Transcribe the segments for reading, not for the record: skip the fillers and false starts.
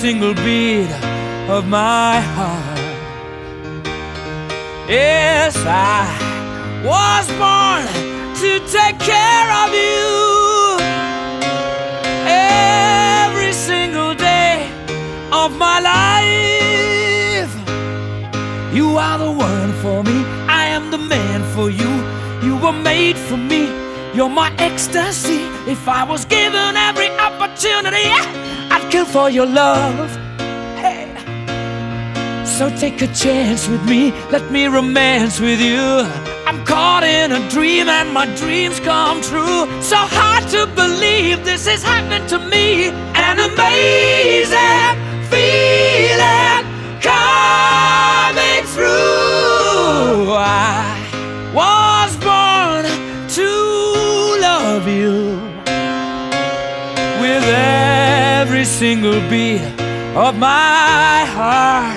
single beat of my heart. Yes, I was born to take care of you every single day of my life. You are the one for me, I am the man for you. You were made for me, you're my ecstasy. If I was given every opportunity, I'd kill for your love. Hey. So take a chance with me, let me romance with you. I'm caught in a dream and my dreams come true. So hard to believe this is happening to me. An amazing feeling coming through. I was born to love you with every single beat of my heart.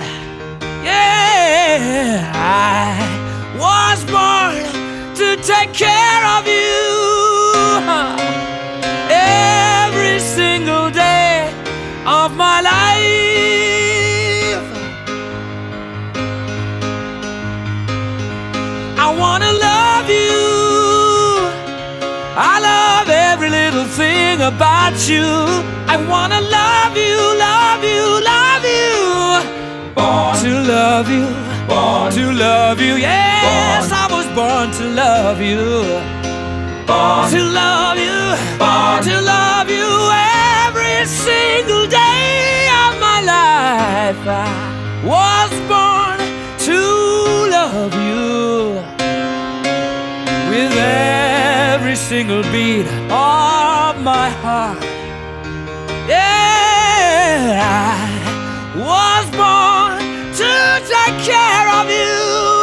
Yeah, I was born to take care of you every single day of my life. I wanna love you, I love every little thing about you. I wanna love you, love you, love you. Born to love you, born to love you. Yes, born. I was born to love you, born to love you, born to love you every single day of my life. I was born to love you with every single beat of my heart. Yeah, I was born to take care of you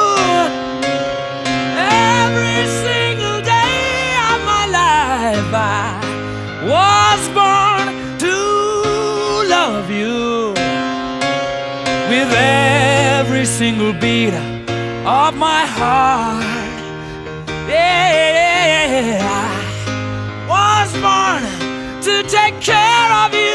every single day of my life. I was born to love you with every single beat of my heart. Yeah, I was born to take care of you